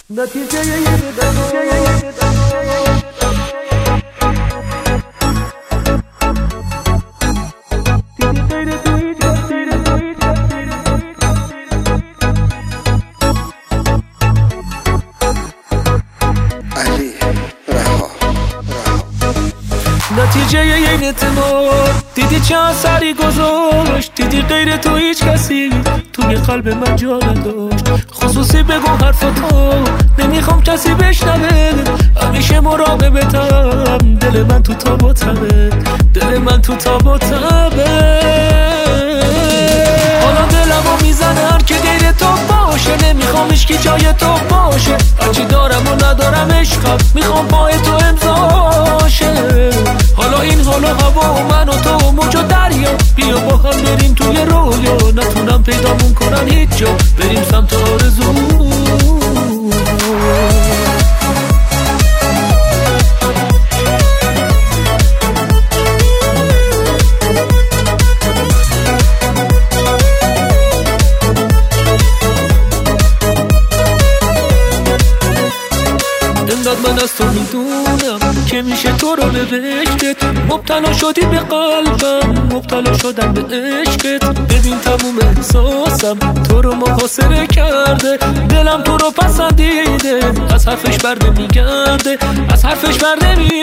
نتیجه این اعتماد دیدی چه اثری گذاشت، دیدی غیر تو هیچ کسی توی قلب من جا نداشت. خصوصی بگو حرفاتو نمیخوام کسی بشنوه، همیشه مراقبتم، دل من تو تاب و تبه، دل من تو تاب و تبه. حالا دلمو میزنه هر که غیر تو باشه، نمیخوام هیچکی جای تو باشه، هرچی دارم و ندارم عشقم، میخوام پای تو امضاشه. حالا این حالا هوا و من و تو و موج و دریا، بیا با هم بریم توی رویا، نتونم پیدامون کنن هیچ جا، بریم سمت آرزو. من از تو میدونم که میشه تو رو به عشقت، مبتلا شدی به قلبم، مبتلا شدم به عشقت. ببین تموم احساسم تو رو محاصره کرده، دلم تو رو پسندیده، از حرفش بر نمیگرده، از حرفش بر نمیگرده.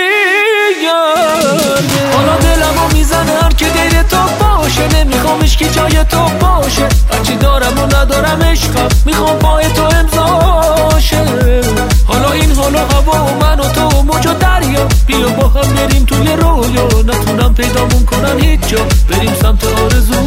حالا دلمو میزنه هر که غیر تو باشه، نمیخوام هیچکی جای تو باشه، هرچی دارم و ندارم عشقم، میخوام پای تو امضاشه. حالا این حالا هوا و من و تو و موج و دریا، بیا با هم بریم توی رویا، نتونم پیدامون کنن هیچ جا، بریم سمت آرزو.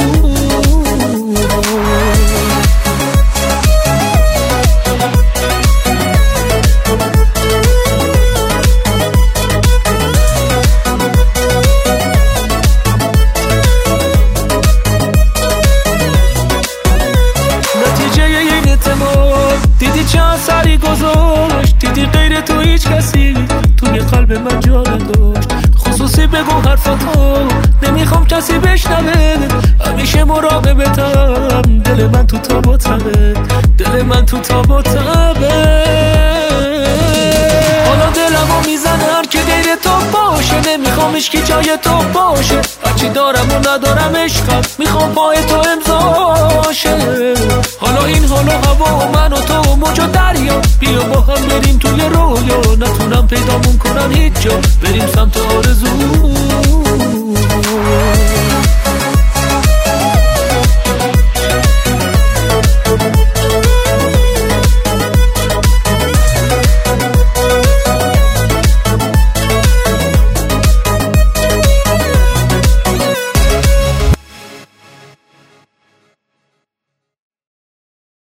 نتیجه این اعتماد دیدی چه اثری گذاشت، دیدی غیر تو هیچ کسی توی قلب من جا نداشت. خصوصی بگو حرفاتو نمیخوام کسی بشنوه، همیشه مراقبتم، دل من تو تاب و تبه، دل من تو تاب و تبه. حالا دلمو میزنه هر که غیر تو باشه، نمیخوام هیچکی جای تو باشه، هرچی دارم و ندارم عشقم، میخوام پای تو امضاشه. حالا این حالا هوا و من و تو و موج و دریا، بیا با هم بریم توی رویا، نتونم پیدامون کنن هیچ جا، بریم سمت آرزو.